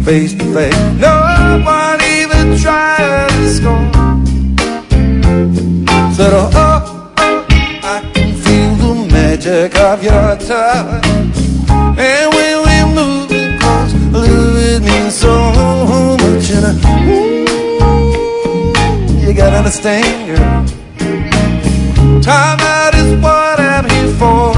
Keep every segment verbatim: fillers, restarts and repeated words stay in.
face to face. No one even tried to score. Said, oh, oh, oh, I can feel the magic of your touch. And when we're moving close, love it means so much. And I, mm, you gotta understand, girl, time out is what I'm here for.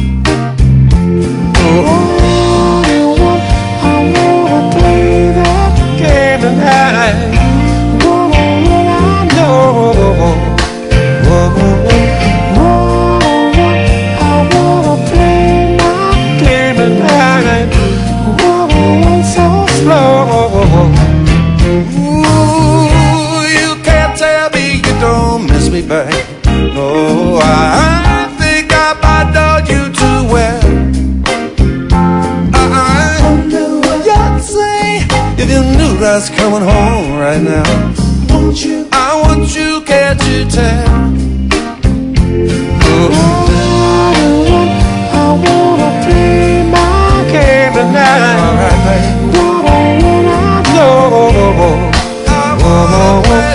Oh, you want, I wanna play that game tonight. Oh, I know. Oh, I wanna play my game tonight. Oh, so slow. Ooh, you can't tell me you don't miss me, babe. No, I think I might know you too well. I wonder what you'd say if you knew I was coming home right now. Won't you? I want you, can't you tell? Oh, I wanna play my game tonight. All right, babe. What I wanna know. I wanna play.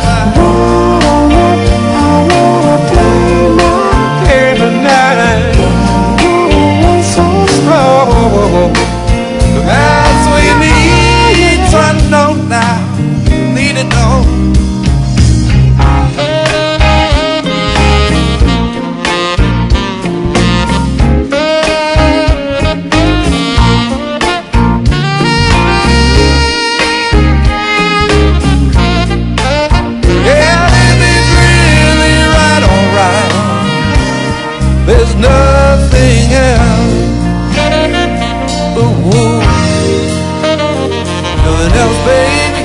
I wanna play my game tonight. Oh, so slow. That's what you need to know now. Need to know. There's nothing else. Ooh, nothing else, baby.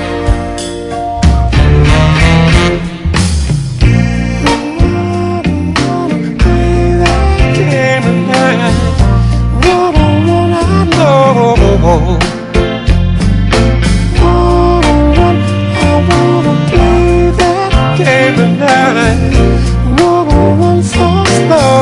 What I wanna know. I wanna play that game tonight. What I want so slow.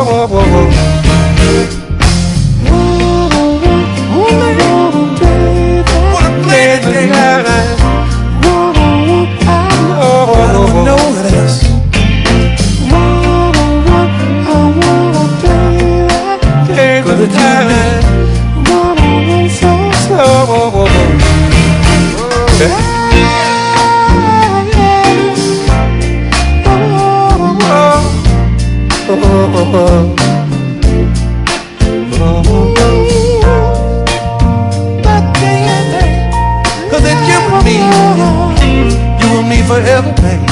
Cause it's you and me, you and me forever, baby.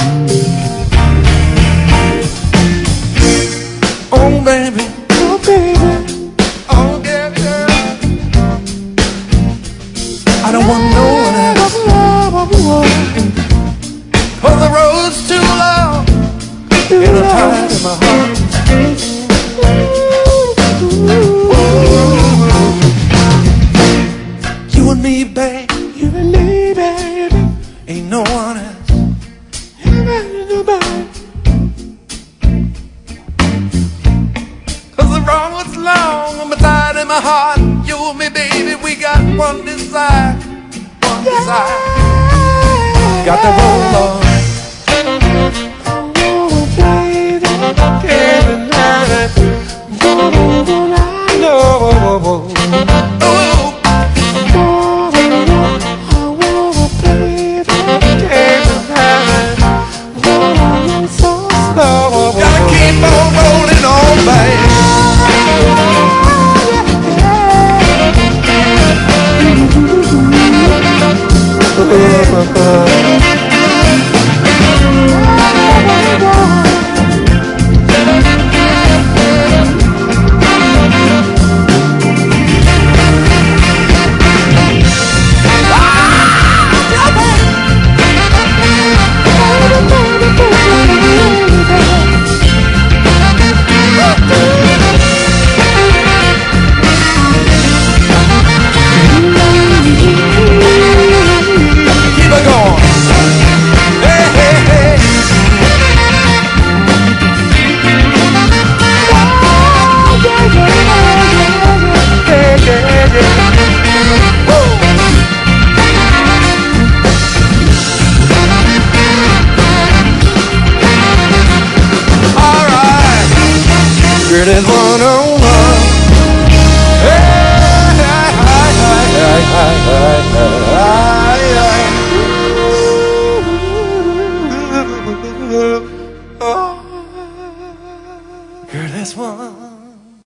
Oh, baby, oh, baby, oh, baby, I don't want no one else. Cause the road's too long and I'm tired in my heart. You and me, babe, you and me, baby, ain't no one else. Cause the road was long, I'm tired in my heart. You and me, baby, we got one desire, one desire. Got to roll on. on. Girl, that's one.